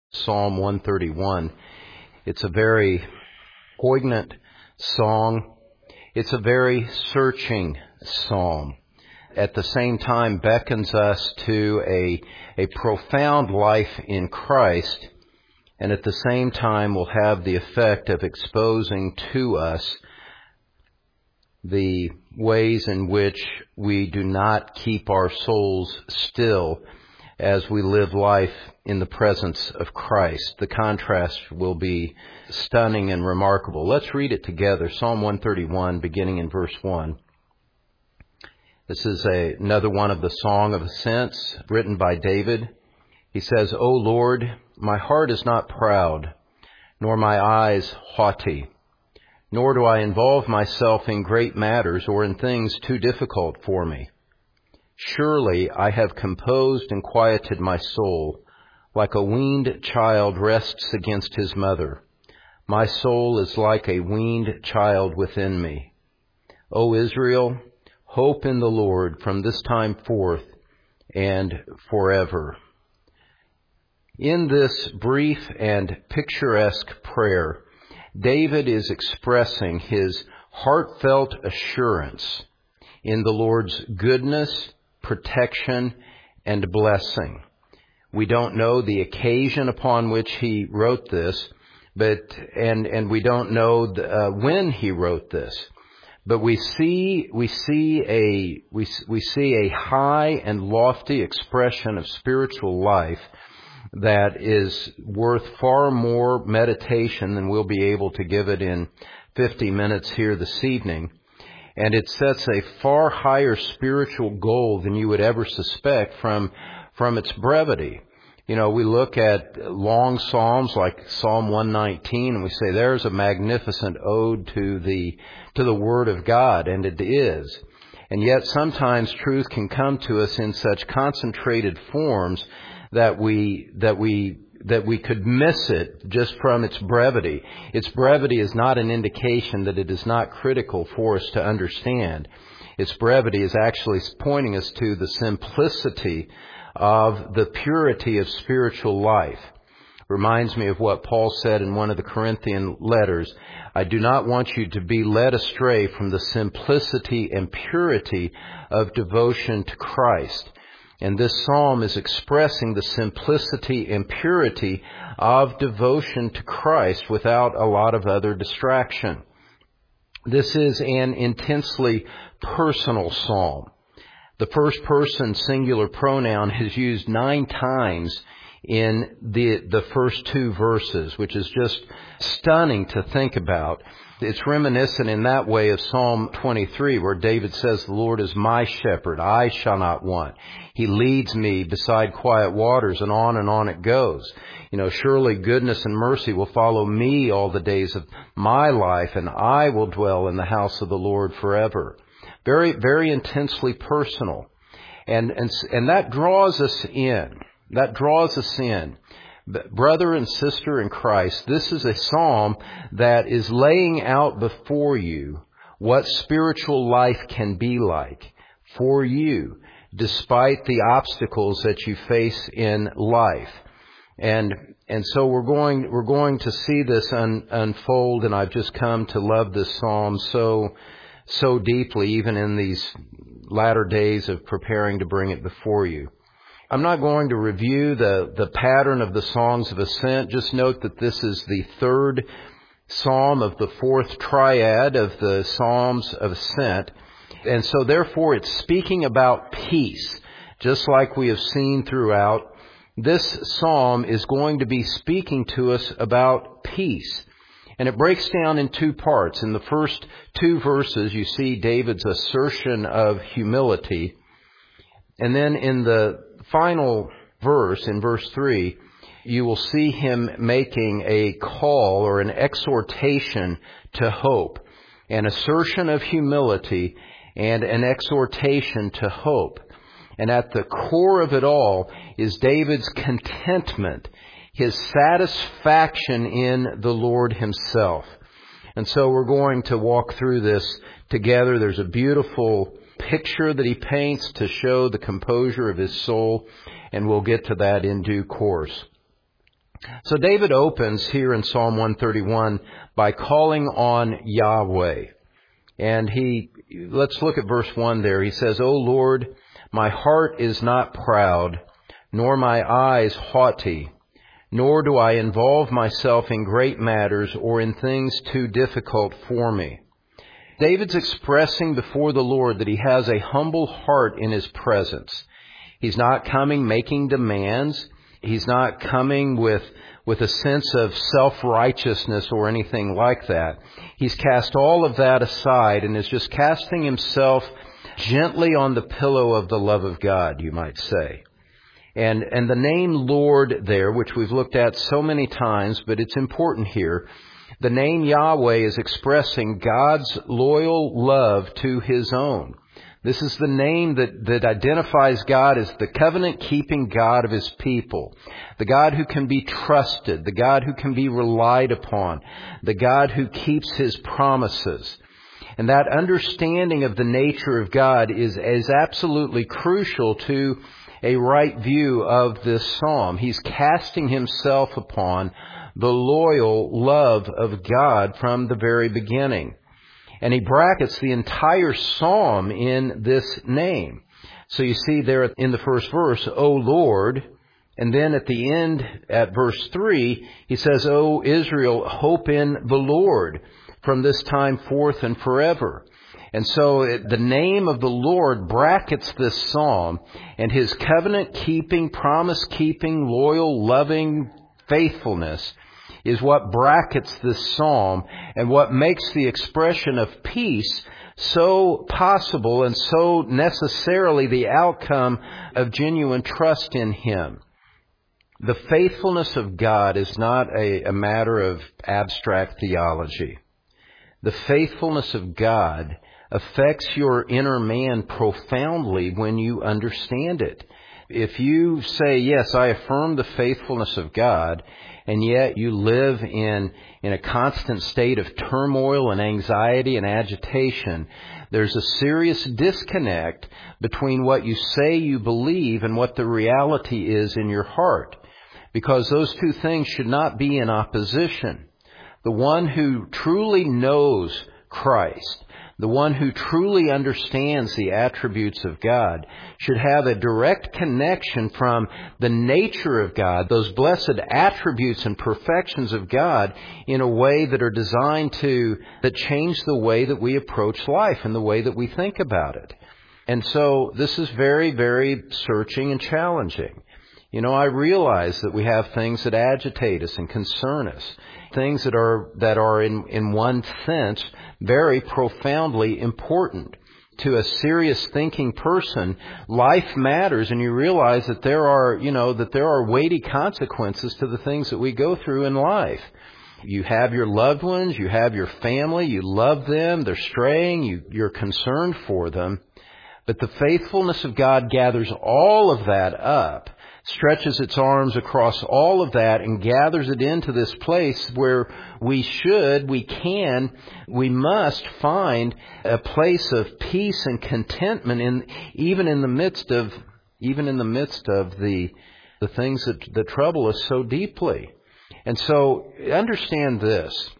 Psalm 131. It's a very poignant song. It's a very searching psalm. At the same time, beckons us to a profound life in Christ, and at the same time will have the effect of exposing to us the ways in which we do not keep our souls still as we live life in the presence of Christ. The contrast will be stunning and remarkable. Let's read it together. Psalm 131, beginning in verse 1. This is another one of the Song of Ascents, written by David. He says, O Lord, my heart is not proud, nor my eyes haughty, nor do I involve myself in great matters or in things too difficult for me. Surely I have composed and quieted my soul, like a weaned child rests against his mother. My soul is like a weaned child within me. O Israel, hope in the Lord from this time forth and forever. In this brief and picturesque prayer, David is expressing his heartfelt assurance in the Lord's goodness, protection, and blessing. We don't know the occasion upon which he wrote this, and we don't know when he wrote this. But we see a high and lofty expression of spiritual life that is worth far more meditation than we'll be able to give it in 50 minutes here this evening. And it sets a far higher spiritual goal than you would ever suspect from its brevity. You know, we look at long psalms like Psalm 119 and we say there's a magnificent ode to the Word of God, and it is. And yet sometimes truth can come to us in such concentrated forms that we could miss it just from its brevity. Its brevity is not an indication that it is not critical for us to understand. Its brevity is actually pointing us to the simplicity of the purity of spiritual life. Reminds me of what Paul said in one of the Corinthian letters. I do not want you to be led astray from the simplicity and purity of devotion to Christ. And this psalm is expressing the simplicity and purity of devotion to Christ without a lot of other distraction. This is an intensely personal psalm. The first person singular pronoun is used 9 times in the first 2 verses, which is just stunning to think about. It's reminiscent in that way of Psalm 23, where David says, the Lord is my shepherd, I shall not want. He leads me beside quiet waters, and on it goes. You know, surely goodness and mercy will follow me all the days of my life, and I will dwell in the house of the Lord forever. Very, very intensely personal. And that draws us in. That draws us in. Brother and sister in Christ, this is a psalm that is laying out before you what spiritual life can be like for you, despite the obstacles that you face in life. And so we're going to see this unfold, and I've just come to love this psalm so deeply, even in these latter days of preparing to bring it before you. I'm not going to review the pattern of the Songs of Ascent. Just note that this is the 3rd psalm of the 4th triad of the Psalms of Ascent. And so therefore it's speaking about peace, just like we have seen throughout. This psalm is going to be speaking to us about peace. And it breaks down in 2 parts. In the first 2 verses, you see David's assertion of humility. And then in the final verse, in verse 3, you will see him making a call or an exhortation to hope, an assertion of humility and an exhortation to hope. And at the core of it all is David's contentment, his satisfaction in the Lord himself. And so we're going to walk through this together. There's a beautiful picture that he paints to show the composure of his soul, and we'll get to that in due course. So David opens here in Psalm 131 by calling on Yahweh. And let's look at verse 1 there. He says, O Lord, my heart is not proud, nor my eyes haughty, nor do I involve myself in great matters or in things too difficult for me. David's expressing before the Lord that he has a humble heart in his presence. He's not coming making demands. He's not coming with a sense of self-righteousness or anything like that. He's cast all of that aside and is just casting himself gently on the pillow of the love of God, you might say. And the name Lord there, which we've looked at so many times, but it's important here, the name Yahweh is expressing God's loyal love to His own. This is the name that identifies God as the covenant-keeping God of His people, the God who can be trusted, the God who can be relied upon, the God who keeps His promises. And that understanding of the nature of God is absolutely crucial to a right view of this psalm. He's casting himself upon the loyal love of God from the very beginning. And he brackets the entire psalm in this name. So you see there in the first verse, O Lord, and then at the end, at verse 3, he says, O Israel, hope in the Lord from this time forth and forever. And so the name of the Lord brackets this psalm, and His covenant-keeping, promise-keeping, loyal, loving faithfulness is what brackets this psalm and what makes the expression of peace so possible and so necessarily the outcome of genuine trust in Him. The faithfulness of God is not a matter of abstract theology. The faithfulness of God affects your inner man profoundly when you understand it. If you say, yes, I affirm the faithfulness of God, and yet you live in a constant state of turmoil and anxiety and agitation, there's a serious disconnect between what you say you believe and what the reality is in your heart, because those two things should not be in opposition. The one who truly knows Christ, the one who truly understands the attributes of God, should have a direct connection from the nature of God, those blessed attributes and perfections of God, in a way that are designed that change the way that we approach life and the way that we think about it. And so this is very, very searching and challenging. You know, I realize that we have things that agitate us and concern us, things that are in one sense very profoundly important. To a serious thinking person, life matters, and you realize that there are weighty consequences to the things that we go through in life. You have your loved ones, you have your family, you love them, they're straying, you're concerned for them. But the faithfulness of God gathers all of that up, stretches its arms across all of that, and gathers it into this place where we must find a place of peace and contentment even in the midst of the things that trouble us so deeply. And so understand this.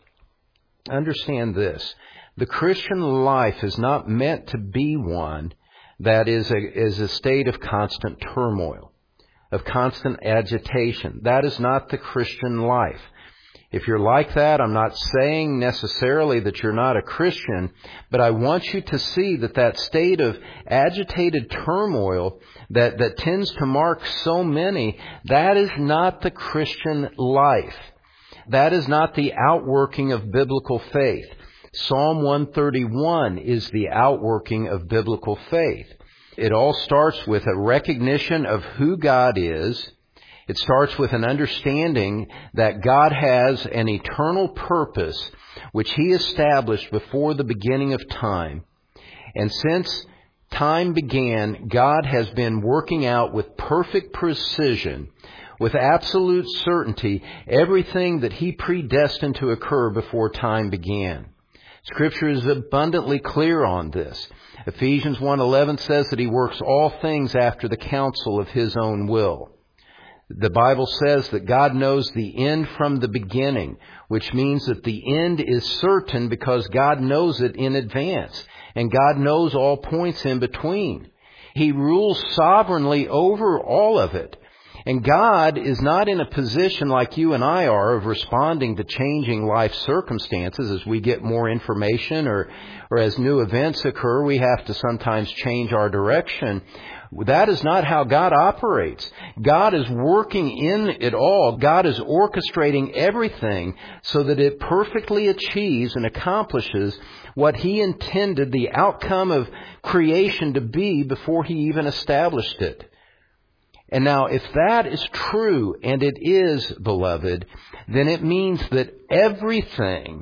The Christian life is not meant to be one that is a state of constant turmoil, of constant agitation. That is not the Christian life. If you're like that, I'm not saying necessarily that you're not a Christian, but I want you to see that state of agitated turmoil that tends to mark so many, that is not the Christian life. That is not the outworking of biblical faith. Psalm 131 is the outworking of biblical faith. It all starts with a recognition of who God is. It starts with an understanding that God has an eternal purpose which He established before the beginning of time. And since time began, God has been working out with perfect precision, with absolute certainty, everything that He predestined to occur before time began. Scripture is abundantly clear on this. Ephesians 1:11 says that He works all things after the counsel of His own will. The Bible says that God knows the end from the beginning, which means that the end is certain because God knows it in advance. And God knows all points in between. He rules sovereignly over all of it. And God is not in a position like you and I are of responding to changing life circumstances. As we get more information or as new events occur, we have to sometimes change our direction. That is not how God operates. God is working in it all. God is orchestrating everything so that it perfectly achieves and accomplishes what He intended the outcome of creation to be before He even established it. And now, if that is true, and it is, beloved, then it means that everything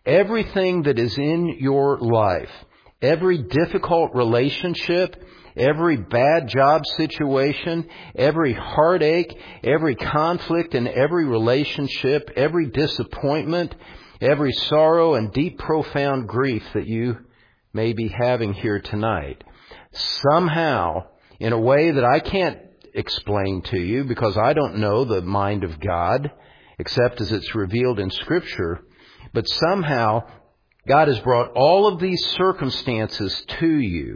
that is in your life, every difficult relationship, every bad job situation, every heartache, every conflict in every relationship, every disappointment, every sorrow and deep, profound grief that you may be having here tonight, somehow, in a way that I can't explain to you because I don't know the mind of God except as it's revealed in Scripture, but somehow God has brought all of these circumstances to you,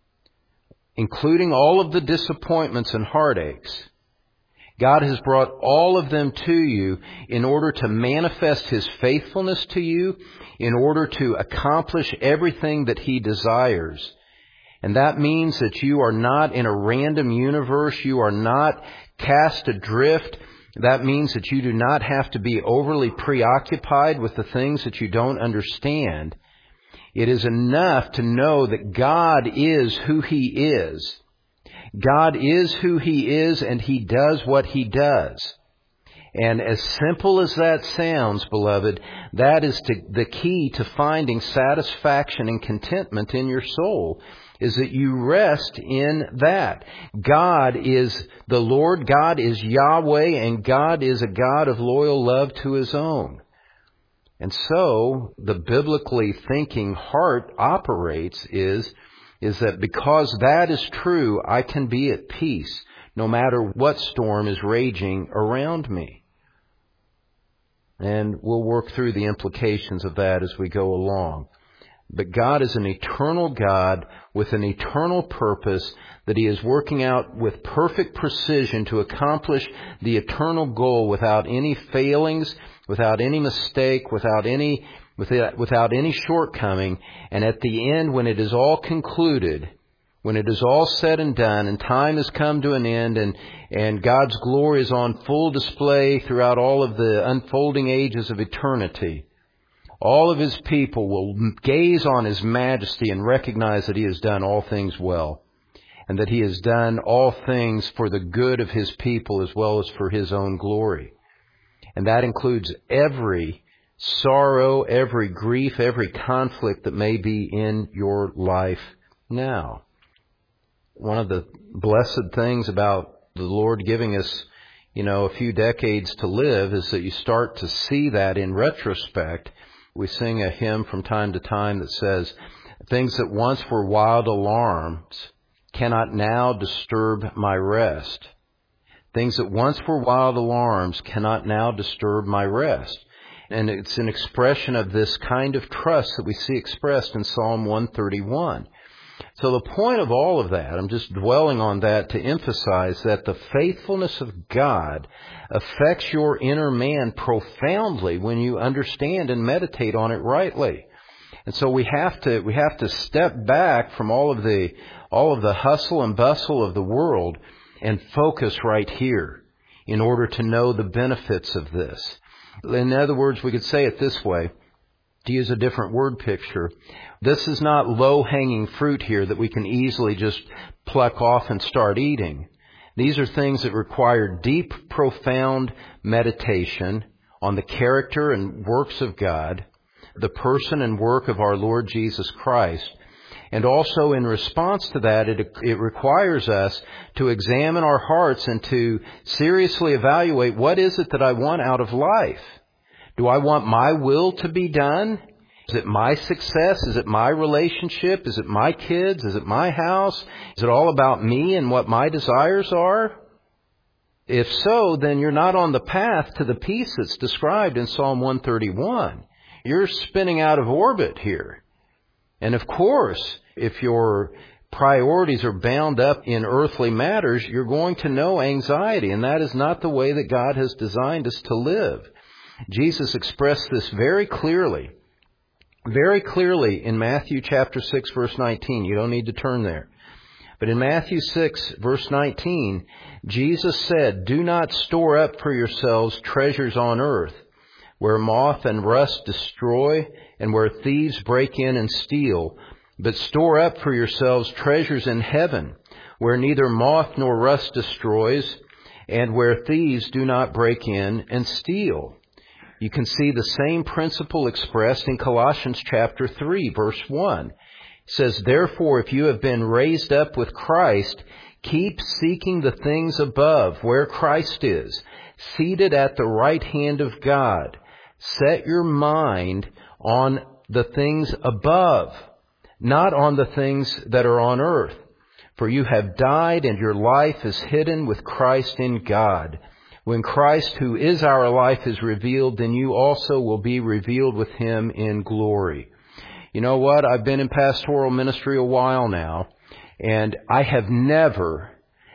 including all of the disappointments and heartaches. God has brought all of them to you in order to manifest His faithfulness to you, in order to accomplish everything that He desires. And that means that you are not in a random universe. You are not cast adrift. That means that you do not have to be overly preoccupied with the things that you don't understand. It is enough to know that God is who He is. God is who He is, and He does what He does. And as simple as that sounds, beloved, that is the key to finding satisfaction and contentment in your soul, is that you rest in that. God is the Lord, God is Yahweh, and God is a God of loyal love to His own. And so, the biblically thinking heart operates is that because that is true, I can be at peace no matter what storm is raging around me. And we'll work through the implications of that as we go along. But God is an eternal God with an eternal purpose that He is working out with perfect precision to accomplish the eternal goal without any failings, without any mistake, without any shortcoming. And at the end, when it is all concluded, when it is all said and done and time has come to an end and God's glory is on full display throughout all of the unfolding ages of eternity, all of His people will gaze on His majesty and recognize that He has done all things well, and that He has done all things for the good of His people as well as for His own glory. And that includes every sorrow, every grief, every conflict that may be in your life now. One of the blessed things about the Lord giving us, a few decades to live is that you start to see that in retrospect. We sing a hymn from time to time that says, "Things that once were wild alarms cannot now disturb my rest. Things that once were wild alarms cannot now disturb my rest." And it's an expression of this kind of trust that we see expressed in Psalm 131. So the point of all of that, I'm just dwelling on that to emphasize that the faithfulness of God affects your inner man profoundly when you understand and meditate on it rightly. And so we have to step back from all of the hustle and bustle of the world and focus right here in order to know the benefits of this. In other words, we could say it this way, to use a different word picture. This is not low-hanging fruit here that we can easily just pluck off and start eating. These are things that require deep, profound meditation on the character and works of God, the person and work of our Lord Jesus Christ. And also in response to that, it requires us to examine our hearts and to seriously evaluate, what is it that I want out of life? Do I want my will to be done? Is it my success? Is it my relationship? Is it my kids? Is it my house? Is it all about me and what my desires are? if so, then you're not on the path to the peace that's described in Psalm 131. You're spinning out of orbit here. And of course, if your priorities are bound up in earthly matters, you're going to know anxiety, and that is not the way that God has designed us to live. Jesus expressed this very clearly in Matthew chapter 6, verse 19. You don't need to turn there. But in Matthew 6, verse 19, Jesus said, "Do not store up for yourselves treasures on earth, where moth and rust destroy, and where thieves break in and steal. But store up for yourselves treasures in heaven, where neither moth nor rust destroys, and where thieves do not break in and steal." You can see the same principle expressed in Colossians chapter 3, verse 1. It says, "Therefore, if you have been raised up with Christ, keep seeking the things above, where Christ is, seated at the right hand of God. Set your mind on the things above, not on the things that are on earth. For you have died, and your life is hidden with Christ in God. When Christ, who is our life, is revealed, then you also will be revealed with Him in glory." You know what? I've been in pastoral ministry a while now, and I have never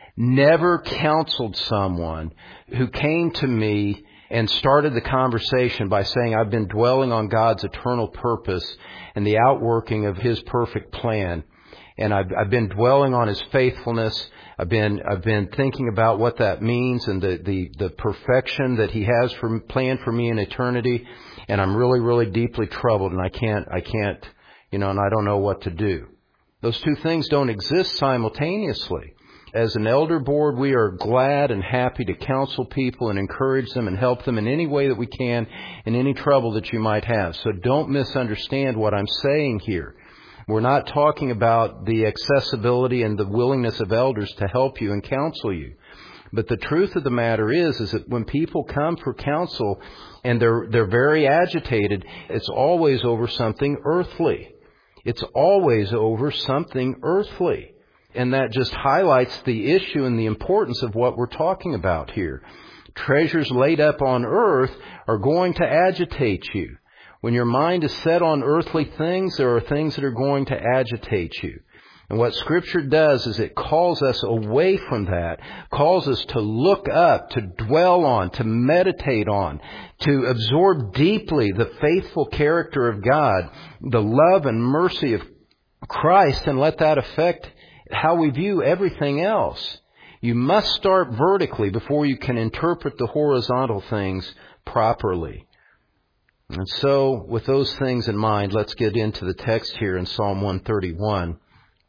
counseled someone who came to me and started the conversation by saying, "I've been dwelling on God's eternal purpose and the outworking of His perfect plan. And I've been dwelling on His faithfulness. I've been thinking about what that means and the perfection that He has planned for me in eternity. And I'm really, really deeply troubled, and I can't, and I don't know what to do." Those two things don't exist simultaneously. As an elder board, we are glad and happy to counsel people and encourage them and help them in any way that we can in any trouble that you might have. So don't misunderstand what I'm saying here. We're not talking about the accessibility and the willingness of elders to help you and counsel you. But the truth of the matter is that when people come for counsel and they're very agitated, it's always over something earthly. It's always over something earthly. And that just highlights the issue and the importance of what we're talking about here. Treasures laid up on earth are going to agitate you. When your mind is set on earthly things, there are things that are going to agitate you. And what Scripture does is it calls us away from that, calls us to look up, to dwell on, to meditate on, to absorb deeply the faithful character of God, the love and mercy of Christ, and let that affect how we view everything else. You must start vertically before you can interpret the horizontal things properly. And so, with those things in mind, let's get into the text here in Psalm 131.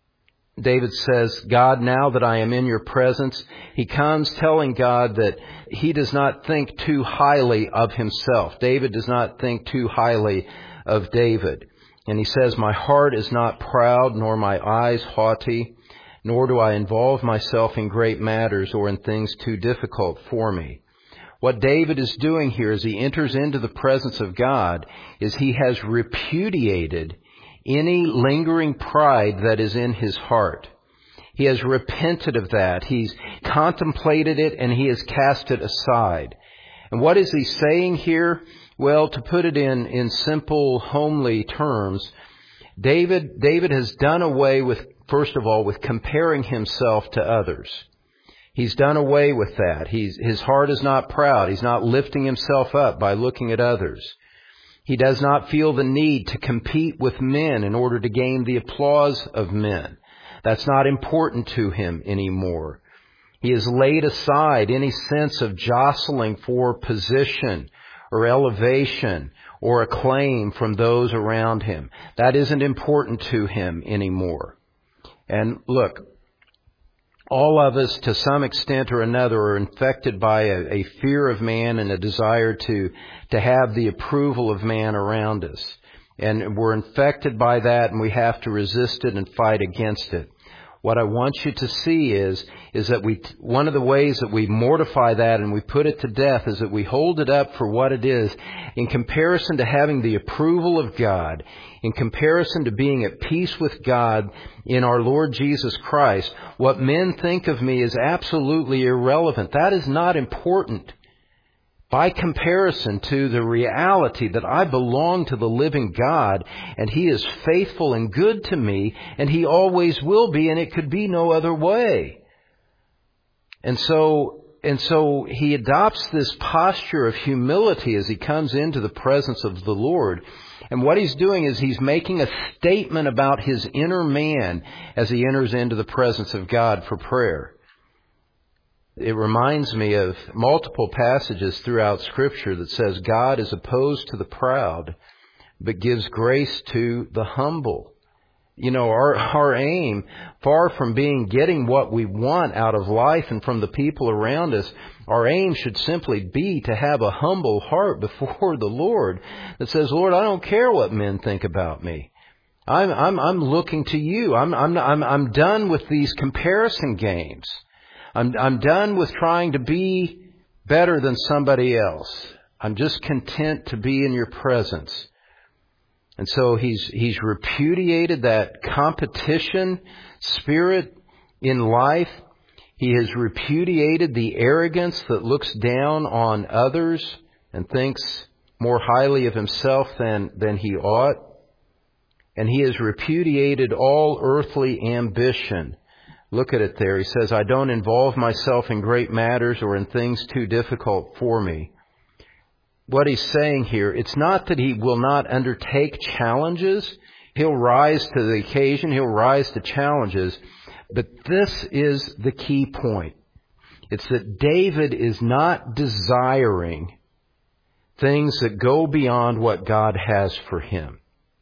David says, "God, now that I am in your presence," he comes telling God that he does not think too highly of himself. David does not think too highly of David. And he says, "My heart is not proud, nor my eyes haughty, nor do I involve myself in great matters or in things too difficult for me." What David is doing here as he enters into the presence of God is he has repudiated any lingering pride that is in his heart. He has repented of that. He's contemplated it and he has cast it aside. And what is he saying here? Well, to put it in simple, homely terms, David has done away with, first of all, with comparing himself to others. He's done away with that. His heart is not proud. He's not lifting himself up by looking at others. He does not feel the need to compete with men in order to gain the applause of men. That's not important to him anymore. He has laid aside any sense of jostling for position or elevation or acclaim from those around him. That isn't important to him anymore. And look, all of us, to some extent or another, are infected by a fear of man and a desire to have the approval of man around us. And we're infected by that, and we have to resist it and fight against it. What I want you to see is that one of the ways that we mortify that and we put it to death is that we hold it up for what it is in comparison to having the approval of God, in comparison to being at peace with God in our Lord Jesus Christ. What men think of me is absolutely irrelevant. That is not important. By comparison to the reality that I belong to the living God, and He is faithful and good to me, and He always will be, and it could be no other way. And so He adopts this posture of humility as He comes into the presence of the Lord. And what He's doing is He's making a statement about His inner man as He enters into the presence of God for prayer. It reminds me of multiple passages throughout Scripture that says God is opposed to the proud, but gives grace to the humble. You know, our aim, far from getting what we want out of life and from the people around us, our aim should simply be to have a humble heart before the Lord that says, Lord, I don't care what men think about me. I'm looking to you. I'm done with these comparison games. I'm done with trying to be better than somebody else. I'm just content to be in your presence. And so he's repudiated that competition spirit in life. He has repudiated the arrogance that looks down on others and thinks more highly of himself than he ought. And he has repudiated all earthly ambition. Look at it there. He says, I don't involve myself in great matters or in things too difficult for me. What he's saying here, it's not that he will not undertake challenges. He'll rise to the occasion. He'll rise to challenges. But this is the key point. It's that David is not desiring things that go beyond what God has for him.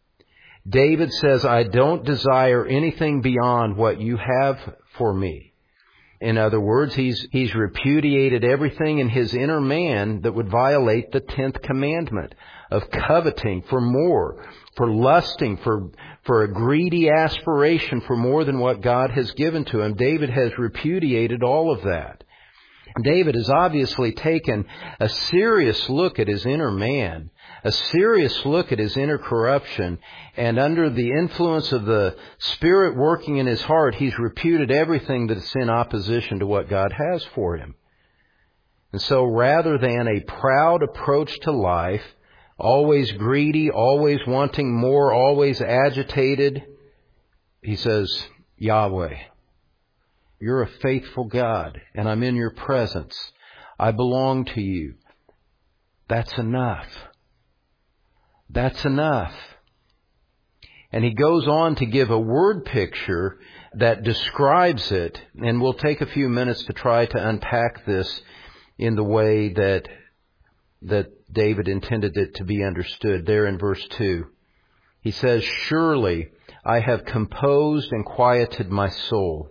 David says, I don't desire anything beyond what you have for me. In other words, he's repudiated everything in his inner man that would violate the 10th commandment of coveting for more, for lusting, for a greedy aspiration for more than what God has given to him. David has repudiated all of that. David has obviously taken a serious look at his inner man, a serious look at his inner corruption, and under the influence of the Spirit working in his heart, he's repudiated everything that's in opposition to what God has for him. And so rather than a proud approach to life, always greedy, always wanting more, always agitated, he says, Yahweh, you're a faithful God, and I'm in your presence. I belong to you. That's enough. That's enough. And he goes on to give a word picture that describes it, and we'll take a few minutes to try to unpack this in the way that David intended it to be understood. There in verse 2, he says, surely I have composed and quieted my soul.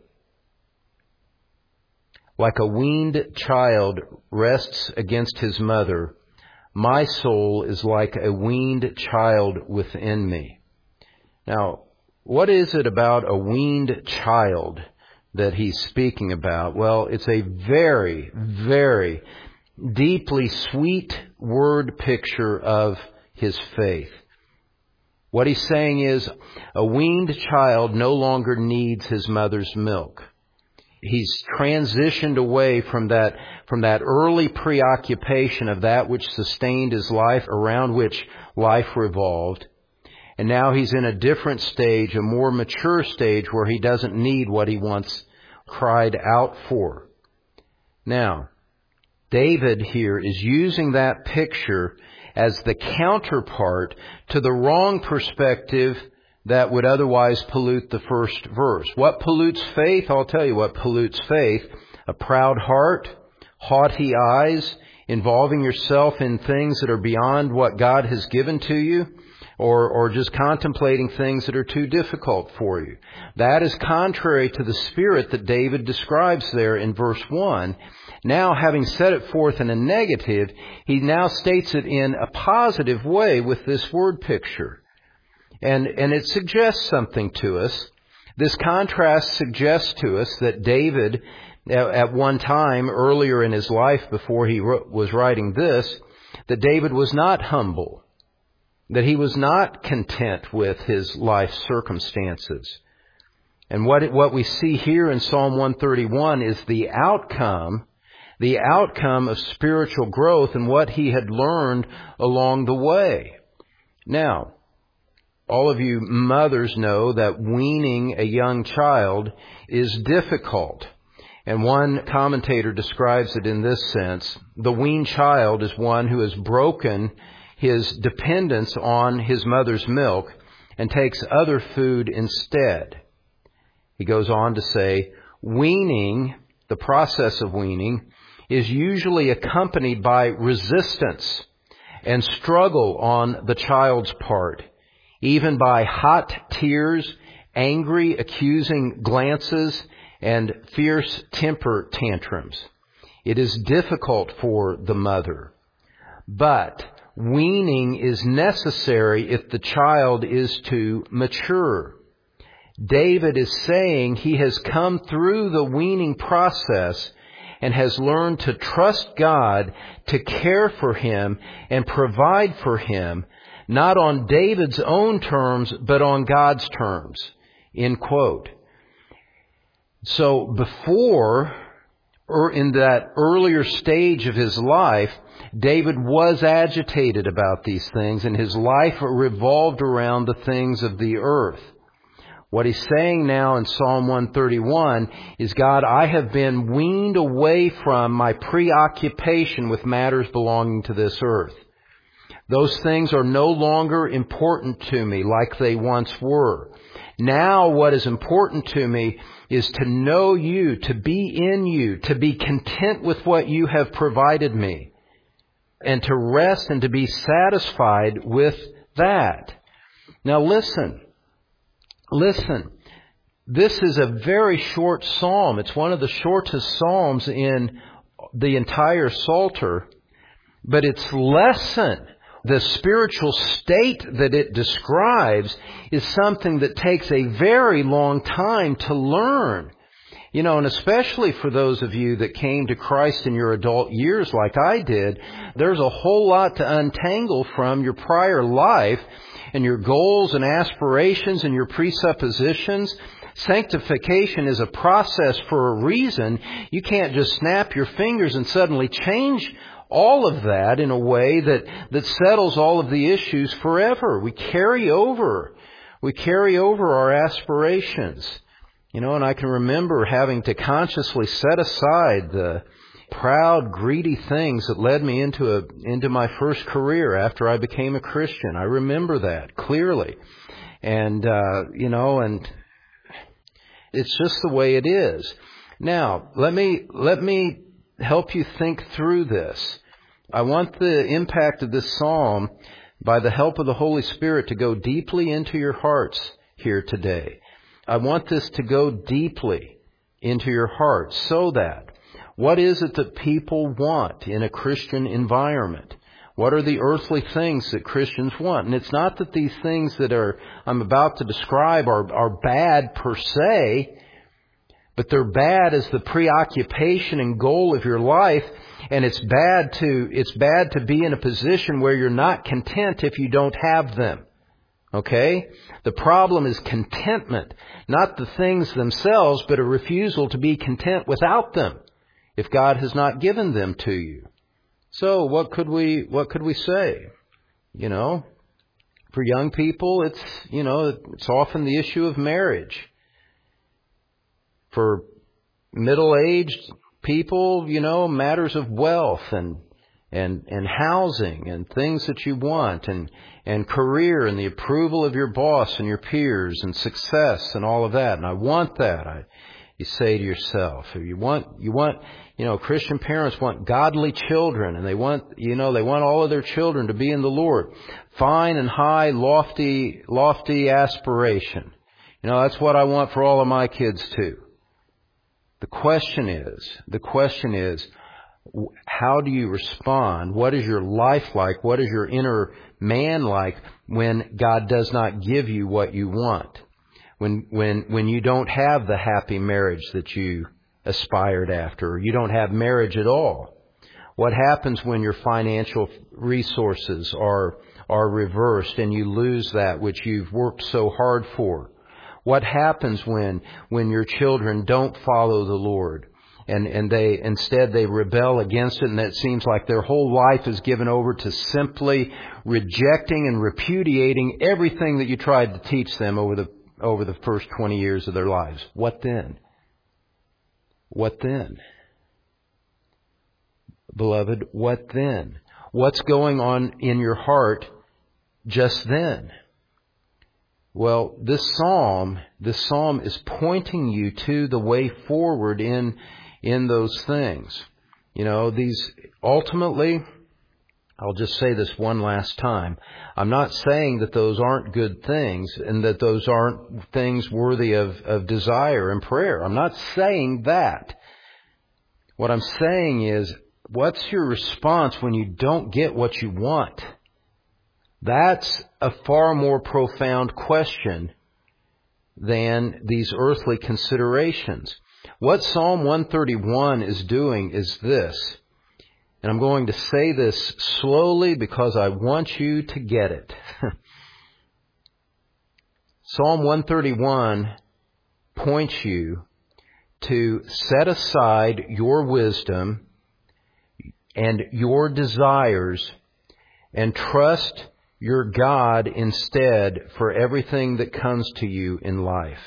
Like a weaned child rests against his mother, my soul is like a weaned child within me. Now, what is it about a weaned child that he's speaking about? Well, it's a very, very deeply sweet word picture of his faith. What he's saying is, a weaned child no longer needs his mother's milk. He's transitioned away from that early preoccupation of that which sustained his life, around which life revolved. And now he's in a different stage, a more mature stage, where he doesn't need what he once cried out for. Now, David here is using that picture as the counterpart to the wrong perspective that would otherwise pollute the first verse. What pollutes faith? I'll tell you what pollutes faith. A proud heart, haughty eyes, involving yourself in things that are beyond what God has given to you, or just contemplating things that are too difficult for you. That is contrary to the spirit that David describes there in verse 1. Now, having set it forth in a negative, he now states it in a positive way with this word picture. And it suggests something to us This contrast suggests to us that David, at one time earlier in his life before he was writing this, that David was not humble, that he was not content with his life circumstances. And what we see here in Psalm 131 is the outcome of spiritual growth and what he had learned along the way. Now, all of you mothers know that weaning a young child is difficult. And one commentator describes it in this sense: the weaned child is one who has broken his dependence on his mother's milk and takes other food instead. He goes on to say, weaning, the process of weaning, is usually accompanied by resistance and struggle on the child's part, even by hot tears, angry, accusing glances, and fierce temper tantrums. It is difficult for the mother. But weaning is necessary if the child is to mature. David is saying he has come through the weaning process and has learned to trust God to care for him and provide for him, not on David's own terms, but on God's terms. End quote. So before, or in that earlier stage of his life, David was agitated about these things, and his life revolved around the things of the earth. What he's saying now in Psalm 131 is, God, I have been weaned away from my preoccupation with matters belonging to this earth. Those things are no longer important to me like they once were. Now what is important to me is to know you, to be in you, to be content with what you have provided me, and to rest and to be satisfied with that. Now listen. This is a very short psalm. It's one of the shortest psalms in the entire Psalter, but its lesson, the spiritual state that it describes, is something that takes a very long time to learn. You know, and especially for those of you that came to Christ in your adult years like I did, there's a whole lot to untangle from your prior life and your goals and aspirations and your presuppositions. Sanctification is a process for a reason. You can't just snap your fingers and suddenly change all of that in a way that settles all of the issues forever. We carry over our aspirations. You know, and I can remember having to consciously set aside the proud, greedy things that led me into my first career after I became a Christian. I remember that clearly. And, and it's just the way it is. Now, let me help you think through this. I want the impact of this psalm, by the help of the Holy Spirit, to go deeply into your hearts here today. I want this to go deeply into your hearts so that what is it that people want in a Christian environment? What are the earthly things that Christians want? And it's not that these things that I'm about to describe are bad per se, but they're bad as the preoccupation and goal of your life, and it's bad to be in a position where you're not content if you don't have them. Okay? The problem is contentment, not the things themselves, but a refusal to be content without them if God has not given them to you. So what could we say? You know, for young people, it's often the issue of marriage. For middle-aged people, matters of wealth and housing and things that you want and career and the approval of your boss and your peers and success and all of that. And I want that. You say to yourself, Christian parents want godly children, and they want all of their children to be in the Lord. Fine and high, lofty aspiration. That's what I want for all of my kids too. The question is, how do you respond? What is your life like? What is your inner man like when God does not give you what you want? when you don't have the happy marriage that you aspired after, or you don't have marriage at all? What happens when your financial resources are reversed and you lose that which you've worked so hard for? What happens when your children don't follow the Lord and they rebel against it, and it seems like their whole life is given over to simply rejecting and repudiating everything that you tried to teach them over the first 20 years of their lives? What then? What then? Beloved, what then? What's going on in your heart just then? Well, this psalm is pointing you to the way forward in those things. You know, these ultimately, I'll just say this one last time. I'm not saying that those aren't good things and that those aren't things worthy of desire and prayer. I'm not saying that. What I'm saying is, what's your response when you don't get what you want? That's a far more profound question than these earthly considerations. What Psalm 131 is doing is this, and I'm going to say this slowly because I want you to get it. Psalm 131 points you to set aside your wisdom and your desires and trust your God instead for everything that comes to you in life.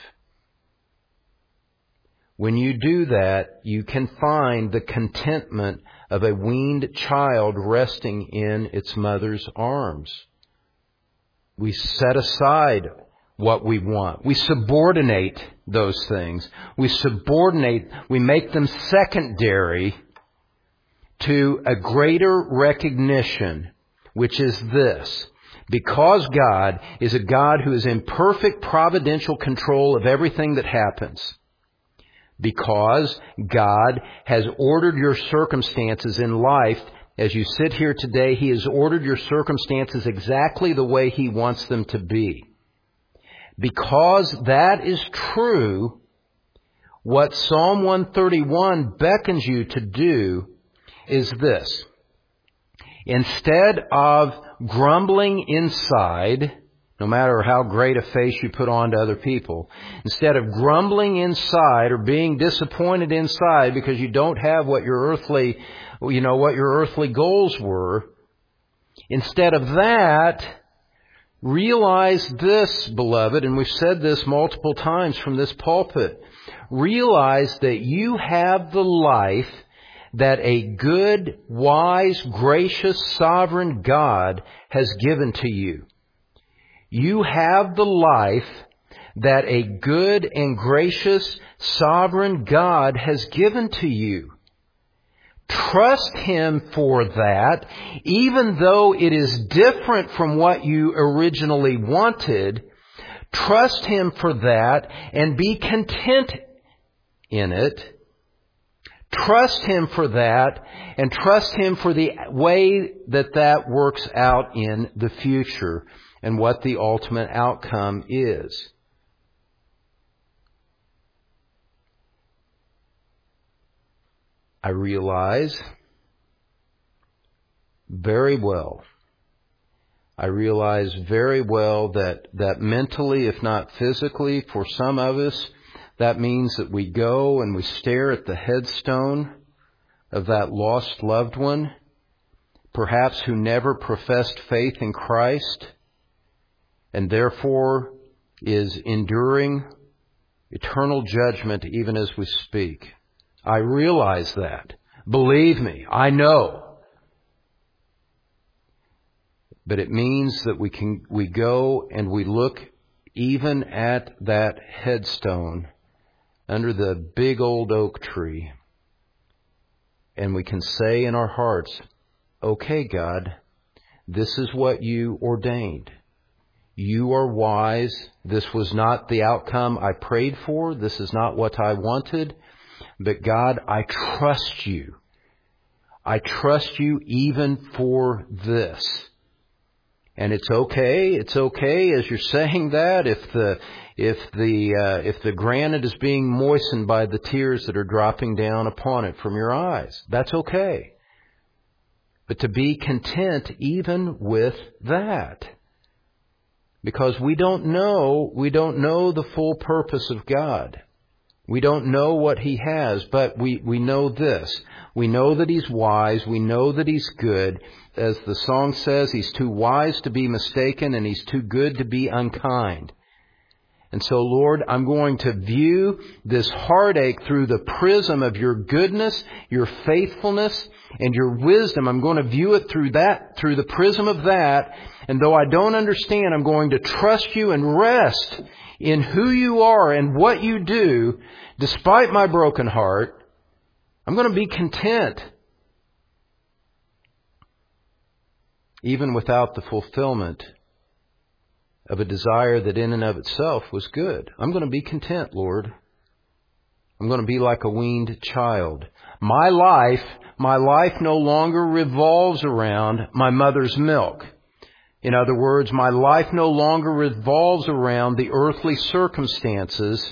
When you do that, you can find the contentment of a weaned child resting in its mother's arms. We set aside what we want. We subordinate those things. We make them secondary to a greater recognition, which is this: because God is a God who is in perfect providential control of everything that happens, because God has ordered your circumstances in life, as you sit here today, He has ordered your circumstances exactly the way He wants them to be. Because that is true, what Psalm 131 beckons you to do is this: instead of grumbling inside, no matter how great a face you put on to other people, instead of grumbling inside or being disappointed inside because you don't have what your earthly goals were, instead of that, realize this, beloved, and we've said this multiple times from this pulpit, realize that you have the life that a good, wise, gracious, sovereign God has given to you. You have the life that a good and gracious, sovereign God has given to you. Trust Him for that, even though it is different from what you originally wanted. Trust Him for that and be content in it. Trust Him for that, and trust Him for the way that works out in the future and what the ultimate outcome is. I realize very well that mentally, if not physically, for some of us, that means that we go and we stare at the headstone of that lost loved one, perhaps who never professed faith in Christ, and therefore is enduring eternal judgment even as we speak. I realize that. Believe me, I know. But it means that we go and we look even at that headstone under the big old oak tree, and we can say in our hearts, okay, God, this is what you ordained. You are wise. This was not the outcome I prayed for. This is not what I wanted. But God, I trust you. I trust you even for this. And it's okay as you're saying that if the granite is being moistened by the tears that are dropping down upon it from your eyes. That's okay. But to be content even with that. Because we don't know the full purpose of God. We don't know what He has, but we know this. We know that He's wise. We know that He's good. As the song says, He's too wise to be mistaken and He's too good to be unkind. And so, Lord, I'm going to view this heartache through the prism of Your goodness, Your faithfulness, and Your wisdom. I'm going to view it through the prism of that. And though I don't understand, I'm going to trust You and rest in who You are and what You do, despite my broken heart. I'm going to be content, even without the fulfillment of a desire that in and of itself was good. I'm going to be content, Lord. I'm going to be like a weaned child. My life no longer revolves around my mother's milk. In other words, my life no longer revolves around the earthly circumstances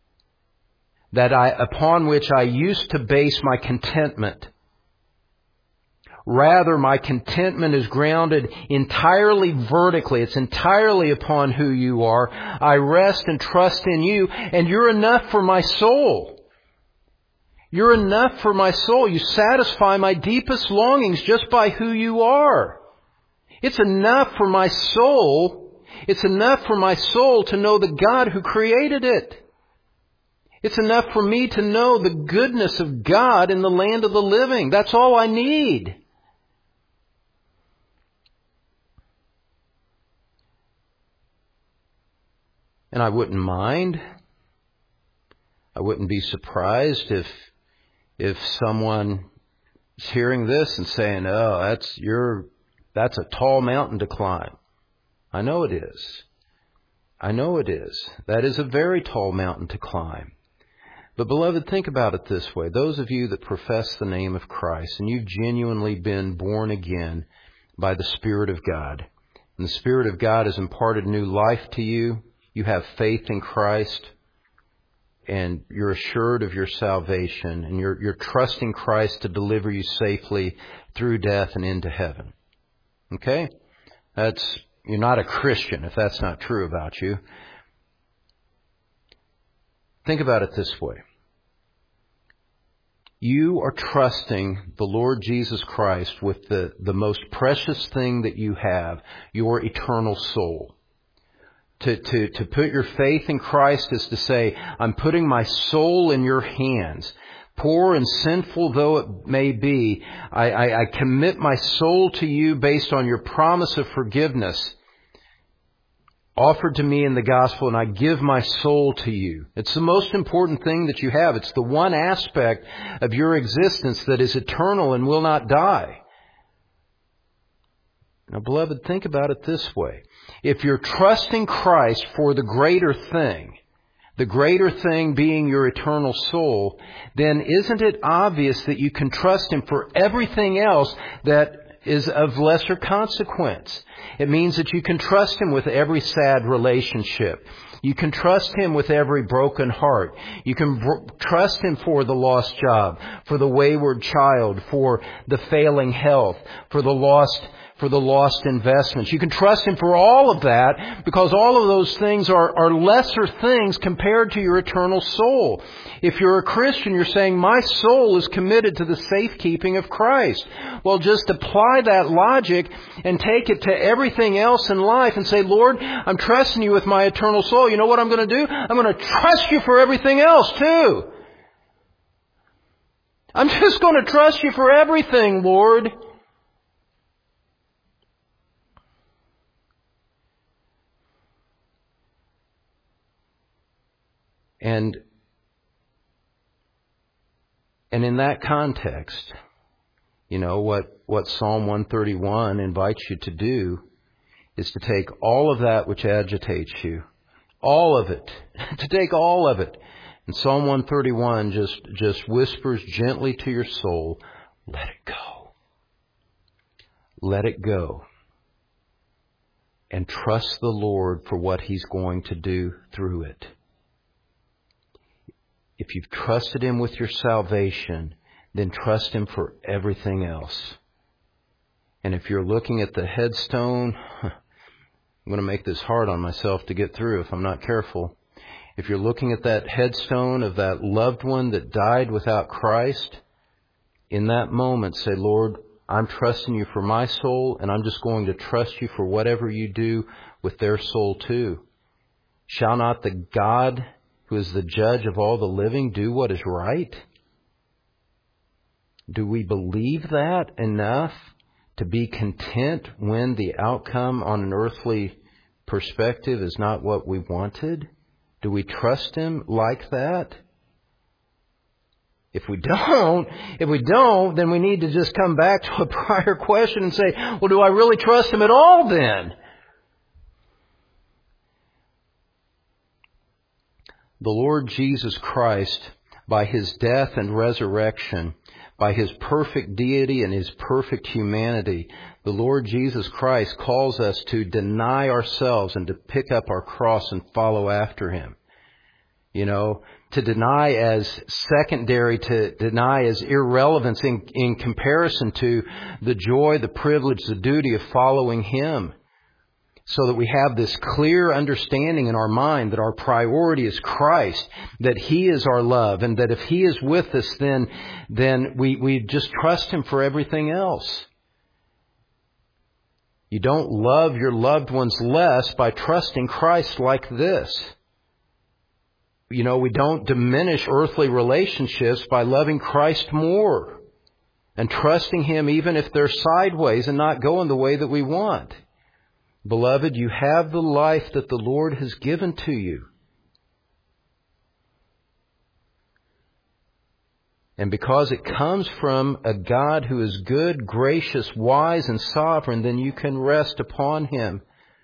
upon which I used to base my contentment. Rather, my contentment is grounded entirely vertically. It's entirely upon who You are. I rest and trust in You, and You're enough for my soul. You're enough for my soul. You satisfy my deepest longings just by who You are. It's enough for my soul. It's enough for my soul to know the God who created it. It's enough for me to know the goodness of God in the land of the living. That's all I need. And I wouldn't mind. I wouldn't be surprised if someone is hearing this and saying, "Oh, that's a tall mountain to climb." I know it is. I know it is. That is a very tall mountain to climb. But beloved, think about it this way. Those of you that profess the name of Christ and you've genuinely been born again by the Spirit of God, and the Spirit of God has imparted new life to you, you have faith in Christ, and you're assured of your salvation, and you're trusting Christ to deliver you safely through death and into heaven. Okay? You're not a Christian if that's not true about you. Think about it this way. You are trusting the Lord Jesus Christ with the most precious thing that you have, your eternal soul. To put your faith in Christ is to say, I'm putting my soul in Your hands. Poor and sinful though it may be, I commit my soul to You based on Your promise of forgiveness offered to me in the gospel, and I give my soul to You. It's the most important thing that you have. It's the one aspect of your existence that is eternal and will not die. Now, beloved, think about it this way. If you're trusting Christ for the greater thing being your eternal soul, then isn't it obvious that you can trust Him for everything else that is of lesser consequence? It means that you can trust Him with every sad relationship. You can trust Him with every broken heart. You can trust Him for the lost job, for the wayward child, for the failing health, for the lost investments. You can trust Him for all of that because all of those things are lesser things compared to your eternal soul. If you're a Christian, you're saying, my soul is committed to the safekeeping of Christ. Well, just apply that logic and take it to everything else in life and say, Lord, I'm trusting You with my eternal soul. You know what I'm going to do? I'm going to trust You for everything else too. I'm just going to trust You for everything, Lord. And in that context, you know, what Psalm 131 invites you to do is to take all of that which agitates you, all of it, to take all of it. And Psalm 131 just whispers gently to your soul, let it go. Let it go. and trust the Lord for what He's going to do through it. If you've trusted Him with your salvation, then trust Him for everything else. And if you're looking at the headstone, I'm going to make this hard on myself to get through if I'm not careful. If you're looking at that headstone of that loved one that died without Christ, in that moment say, Lord, I'm trusting You for my soul, and I'm just going to trust You for whatever You do with their soul too. Shall not the God who is the judge of all the living do what is right? Do we believe that enough to be content when the outcome on an earthly perspective is not what we wanted? Do we trust Him like that? If we don't, then we need to just come back to a prior question and say, well, do I really trust Him at all then? The Lord Jesus Christ, by His death and resurrection, by His perfect deity and His perfect humanity, the Lord Jesus Christ calls us to deny ourselves and to pick up our cross and follow after Him. You know, to deny as secondary, to deny as irrelevance in comparison to the joy, the privilege, the duty of following Him. So that we have this clear understanding in our mind that our priority is Christ, that He is our love, and that if He is with us, then we just trust Him for everything else. You don't love your loved ones less by trusting Christ like this. You know, we don't diminish earthly relationships by loving Christ more and trusting Him even if they're sideways and not going the way that we want. Beloved, you have the life that the Lord has given to you. And because it comes from a God who is good, gracious, wise, and sovereign, then you can rest upon Him.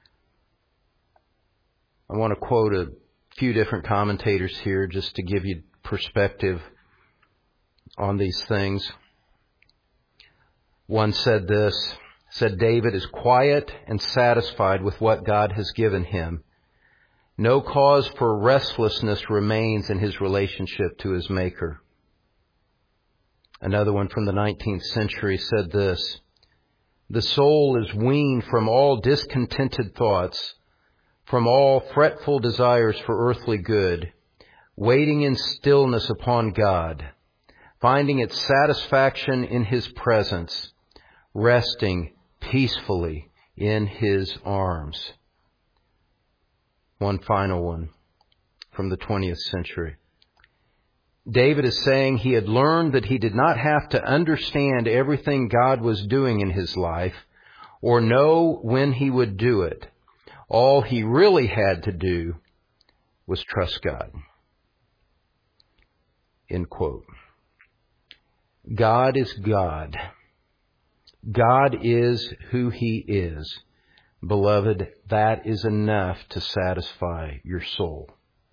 I want to quote a few different commentators here just to give you perspective on these things. One said this, David is quiet and satisfied with what God has given him. No cause for restlessness remains in his relationship to his Maker. Another one from the 19th century said this, the soul is weaned from all discontented thoughts, from all fretful desires for earthly good, waiting in stillness upon God, finding its satisfaction in His presence, resting peacefully in His arms. One final one from the 20th century. David is saying he had learned that he did not have to understand everything God was doing in his life or know when He would do it. All he really had to do was trust God. End quote. God is God. God is who He is. Beloved, that is enough to satisfy your soul.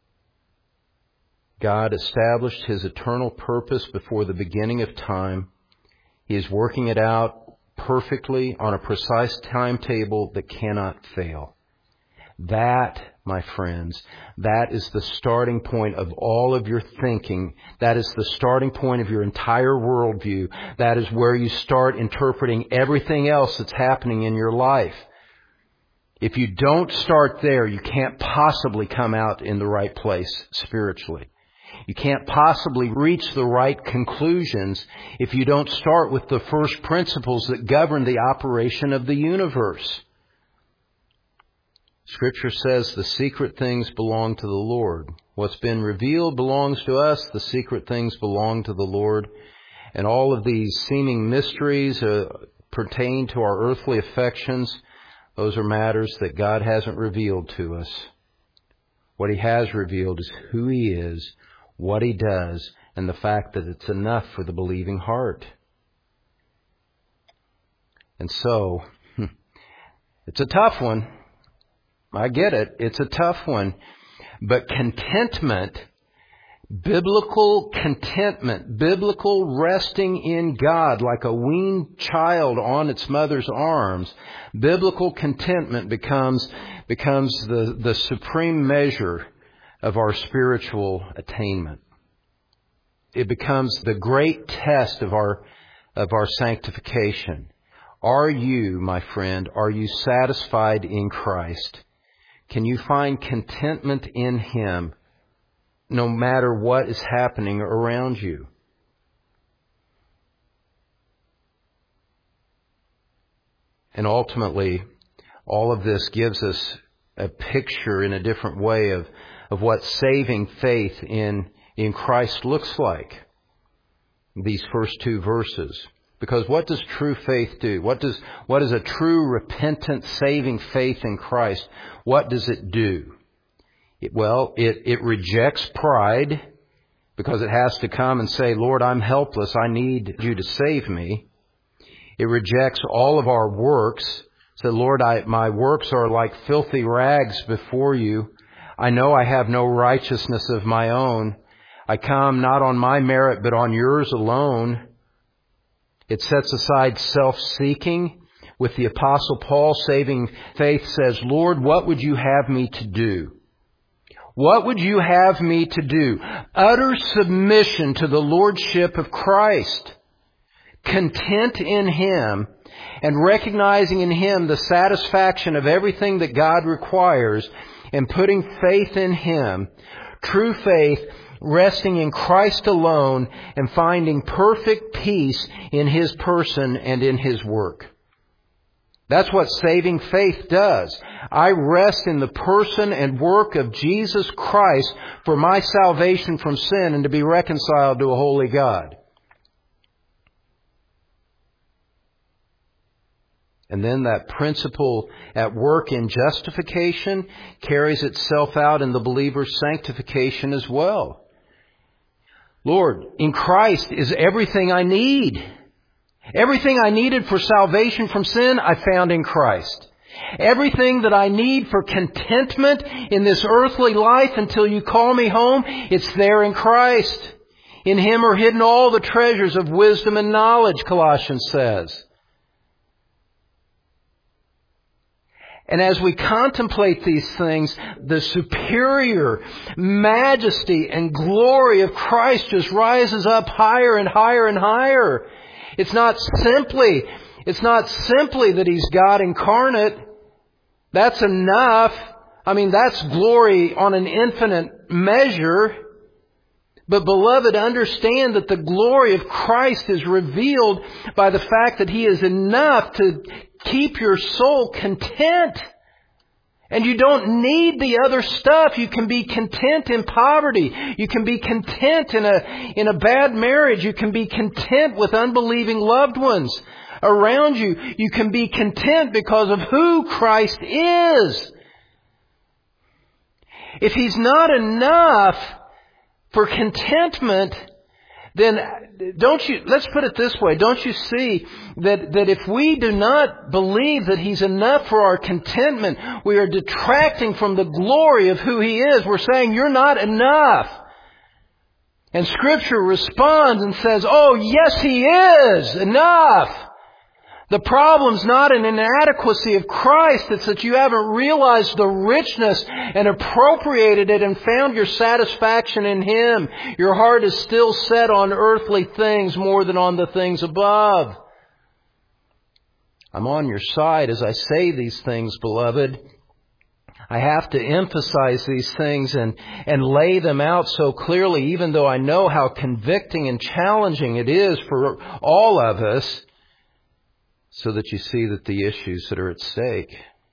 God established His eternal purpose before the beginning of time. He is working it out perfectly on a precise timetable that cannot fail. That, my friends, that is the starting point of all of your thinking. That is the starting point of your entire worldview. That is where you start interpreting everything else that's happening in your life. If you don't start there, you can't possibly come out in the right place spiritually. You can't possibly reach the right conclusions if you don't start with the first principles that govern the operation of the universe. Scripture says the secret things belong to the Lord. What's been revealed belongs to us. The secret things belong to the Lord. And all of these seeming mysteries pertain to our earthly affections. Those are matters that God hasn't revealed to us. What He has revealed is who He is, what He does, and the fact that it's enough for the believing heart. And so, it's a tough one. I get it. It's a tough one. But contentment Biblical contentment, biblical resting in God like a weaned child on its mother's arms, biblical contentment becomes the supreme measure of our spiritual attainment. It becomes the great test of our sanctification. Are you, my friend, are you satisfied in Christ? Can you find contentment in Him no matter what is happening around you? And ultimately, all of this gives us a picture in a different way of what saving faith in Christ looks like. These first two verses. Because what does true faith do? What is a true repentant saving faith in Christ? What does it do? It rejects pride because it has to come and say, Lord, I'm helpless. I need you to save me. It rejects all of our works. So, Lord, my works are like filthy rags before you. I know I have no righteousness of my own. I come not on my merit, but on yours alone. It sets aside self-seeking. With the Apostle Paul, saving faith says, Lord, what would you have me to do? What would you have me to do? Utter submission to the Lordship of Christ. Content in Him and recognizing in Him the satisfaction of everything that God requires and putting faith in Him. True faith resting in Christ alone and finding perfect peace in His person and in His work. That's what saving faith does. I rest in the person and work of Jesus Christ for my salvation from sin and to be reconciled to a holy God. And then that principle at work in justification carries itself out in the believer's sanctification as well. Lord, in Christ is everything I need. Everything I needed for salvation from sin, I found in Christ. Everything that I need for contentment in this earthly life until you call me home, it's there in Christ. In Him are hidden all the treasures of wisdom and knowledge, Colossians says. And as we contemplate these things, the superior majesty and glory of Christ just rises up higher and higher and higher. It's not simply that He's God incarnate. That's enough. I mean, that's glory on an infinite measure. But beloved, understand that the glory of Christ is revealed by the fact that He is enough to keep your soul content. And you don't need the other stuff. You can be content in poverty. You can be content in a bad marriage. You can be content with unbelieving loved ones around you. You can be content because of who Christ is. If He's not enough for contentment, then let's put it this way, don't you see that if we do not believe that He's enough for our contentment, we are detracting from the glory of who He is. We're saying, you're not enough. And Scripture responds and says, oh, yes, He is enough. The problem's not an inadequacy of Christ. It's that you haven't realized the richness and appropriated it and found your satisfaction in Him. Your heart is still set on earthly things more than on the things above. I'm on your side as I say these things, beloved. I have to emphasize these things and lay them out so clearly, even though I know how convicting and challenging it is for all of us, so that you see that the issues that are at stake.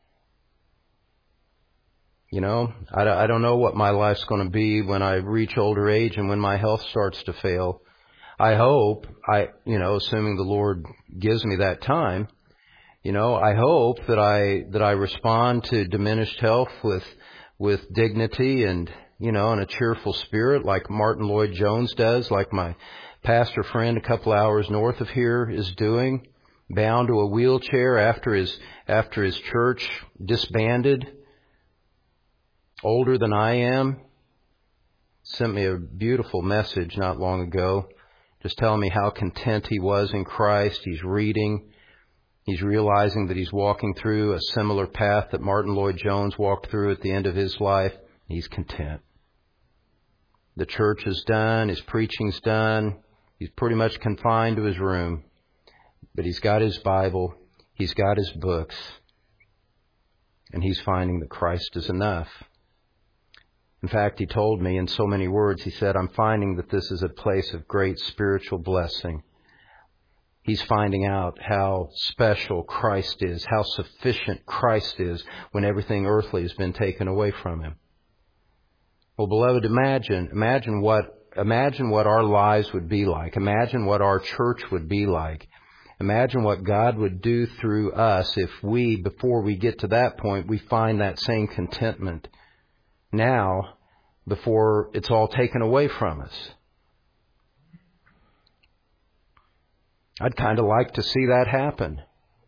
You know, I don't know what my life's going to be when I reach older age and when my health starts to fail. I hope, assuming the Lord gives me that time, I hope that I respond to diminished health with dignity and, in a cheerful spirit like Martin Lloyd-Jones does, like my pastor friend a couple hours north of here is doing. Bound to a wheelchair after his church disbanded, older than I am. sent me a beautiful message not long ago, just telling me how content he was in Christ. He's reading. He's realizing that he's walking through a similar path that Martin Lloyd-Jones walked through at the end of his life. He's content. The church is done. His preaching's done. He's pretty much confined to his room. But he's got his Bible. He's got his books. And he's finding that Christ is enough. In fact, he told me in so many words, he said, I'm finding that this is a place of great spiritual blessing. He's finding out how special Christ is, how sufficient Christ is when everything earthly has been taken away from him. Well, beloved, imagine what our lives would be like. Imagine what our church would be like. Imagine what God would do through us if we, before we get to that point, we find that same contentment now before it's all taken away from us. I'd kind of like to see that happen.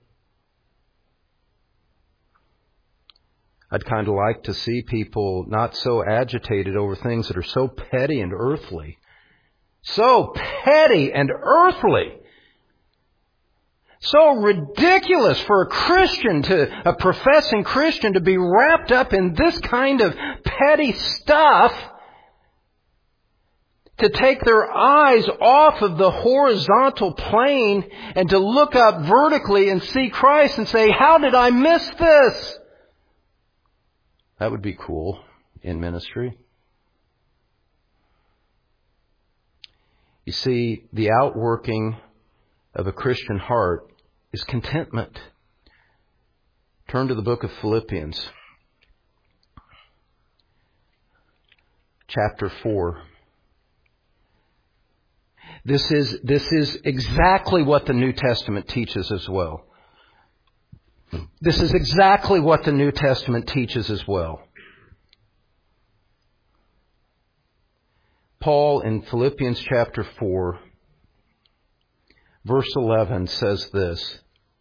I'd kind of like to see people not so agitated over things that are so petty and earthly. So petty and earthly. So ridiculous for a professing Christian to be wrapped up in this kind of petty stuff, to take their eyes off of the horizontal plane and to look up vertically and see Christ and say, how did I miss this? That would be cool in ministry. You see, the outworking of a Christian heart is contentment. Turn to the book of Philippians, chapter 4. This is exactly what the New Testament teaches as well. This is exactly what the New Testament teaches as well. Paul in Philippians chapter 4, verse 11 says this.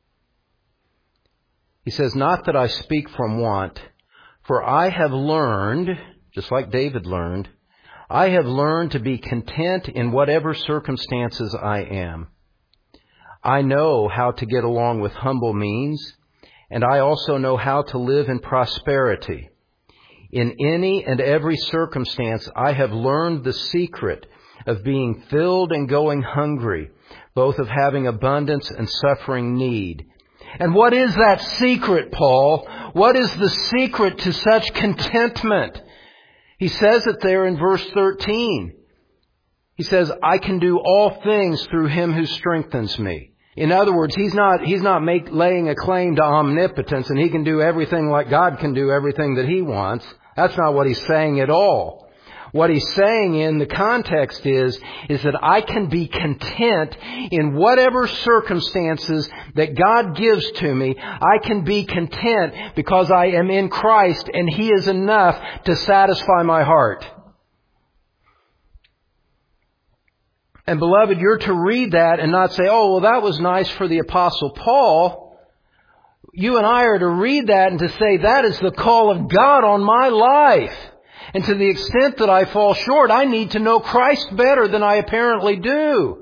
He says, not that I speak from want, for I have learned, just like David learned, I have learned to be content in whatever circumstances I am. I know how to get along with humble means, and I also know how to live in prosperity. In any and every circumstance, I have learned the secret of being filled and going hungry, both of having abundance and suffering need. And what is that secret, Paul? What is the secret to such contentment? He says it there in verse 13. He says, I can do all things through him who strengthens me. In other words, he's not laying a claim to omnipotence and he can do everything like God can do everything that he wants. That's not what he's saying at all. What he's saying in the context is that I can be content in whatever circumstances that God gives to me. I can be content because I am in Christ and He is enough to satisfy my heart. And beloved, you're to read that and not say, oh, well, that was nice for the Apostle Paul. You and I are to read that and to say, that is the call of God on my life. And to the extent that I fall short, I need to know Christ better than I apparently do.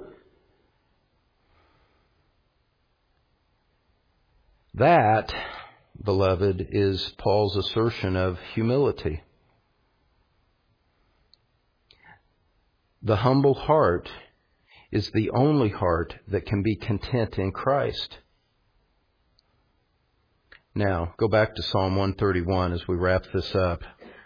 That, beloved, is Paul's assertion of humility. The humble heart is the only heart that can be content in Christ. Now, go back to Psalm 131 as we wrap this up.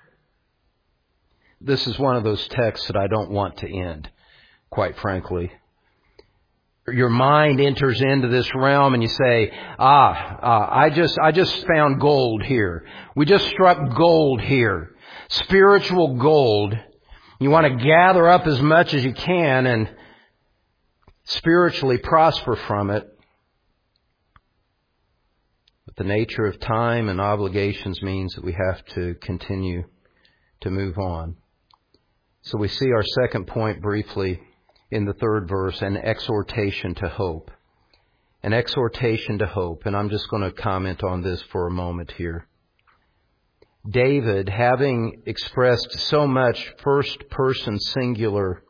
This is one of those texts that I don't want to end, quite frankly. Your mind enters into this realm and you say, I just found gold here. We just struck gold here. Spiritual gold. You want to gather up as much as you can and spiritually prosper from it. But the nature of time and obligations means that we have to continue to move on. So we see our second point briefly in the third verse, an exhortation to hope. An exhortation to hope. And I'm just going to comment on this for a moment here. David, having expressed so much first-person singular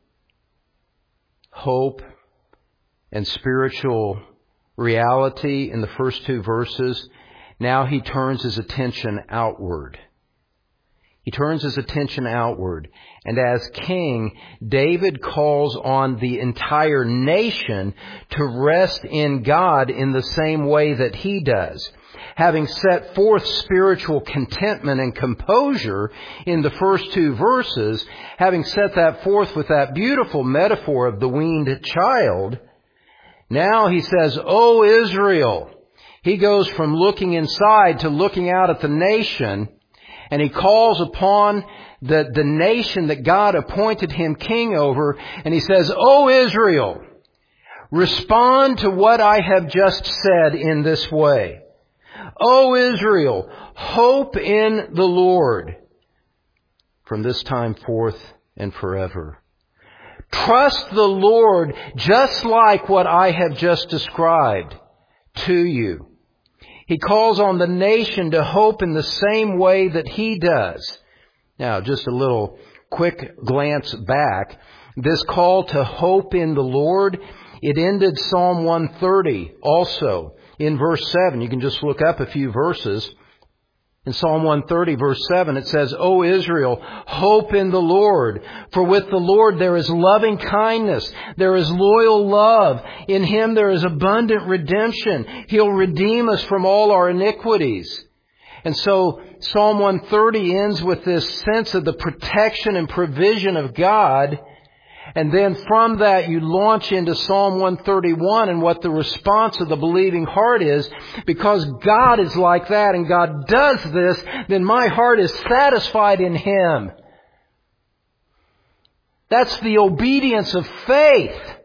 hope and spiritual reality in the first two verses, now he turns his attention outward. He turns his attention outward. And as king, David calls on the entire nation to rest in God in the same way that he does. Having set forth spiritual contentment and composure in the first two verses, having set that forth with that beautiful metaphor of the weaned child, now he says, "O Israel." He goes from looking inside to looking out at the nation, and he calls upon the nation that God appointed him king over, and he says, "O Israel, respond to what I have just said in this way. O Israel, hope in the Lord from this time forth and forever. Trust the Lord just like what I have just described to you." He calls on the nation to hope in the same way that he does. Now, just a little quick glance back. This call to hope in the Lord, it ended Psalm 130 also in verse 7. You can just look up a few verses. In Psalm 130, verse 7, it says, "O Israel, hope in the Lord. For with the Lord there is loving kindness. There is loyal love. In Him there is abundant redemption. He'll redeem us from all our iniquities." And so Psalm 130 ends with this sense of the protection and provision of God. And then from that you launch into Psalm 131 and what the response of the believing heart is. Because God is like that and God does this, then my heart is satisfied in Him. That's the obedience of faith.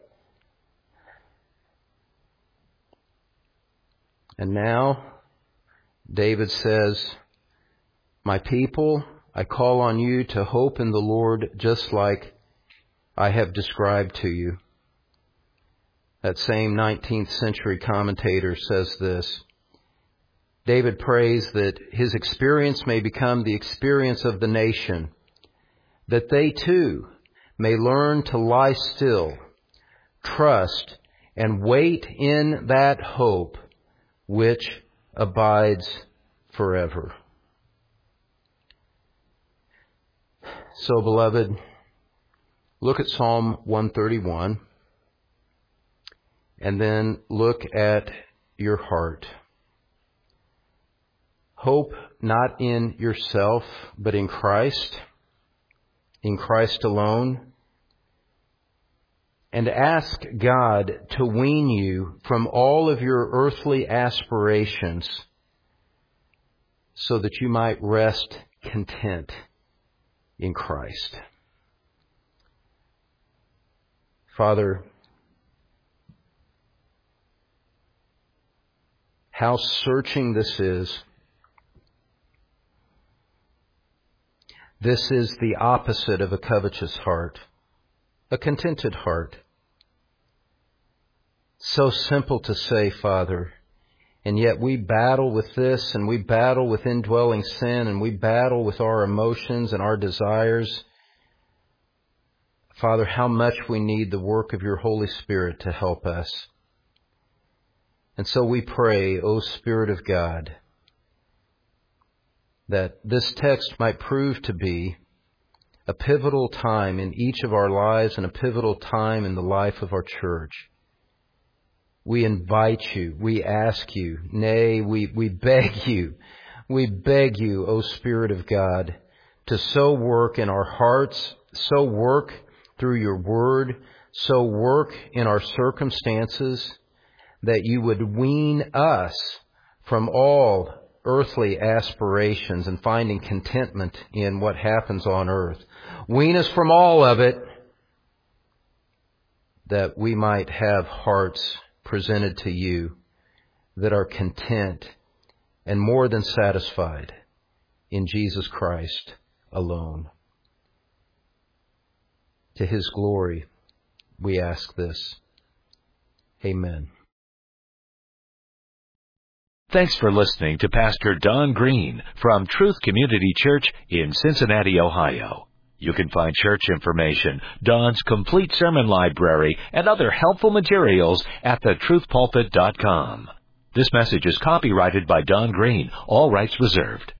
And now David says, "My people, I call on you to hope in the Lord just like I have described to you." That same 19th century commentator says this. David prays that his experience may become the experience of the nation, that they too may learn to lie still, trust, and wait in that hope which abides forever. So, beloved, look at Psalm 131 and then look at your heart. Hope not in yourself, but in Christ alone. And ask God to wean you from all of your earthly aspirations so that you might rest content in Christ. Father, how searching this is. This is the opposite of a covetous heart, a contented heart. So simple to say, Father, and yet we battle with this, and we battle with indwelling sin, and we battle with our emotions and our desires. Father, how much we need the work of your Holy Spirit to help us. And so we pray, O Spirit of God, that this text might prove to be a pivotal time in each of our lives and a pivotal time in the life of our church. We invite you, we ask you, nay, we beg you, O Spirit of God, to so work in our hearts, so work through your word, so work in our circumstances, that you would wean us from all earthly aspirations and finding contentment in what happens on earth. Wean us from all of it, that we might have hearts presented to you that are content and more than satisfied in Jesus Christ alone. To His glory, we ask this. Amen. Thanks for listening to Pastor Don Green from Truth Community Church in Cincinnati, Ohio. You can find church information, Don's complete sermon library, and other helpful materials at thetruthpulpit.com. This message is copyrighted by Don Green, all rights reserved.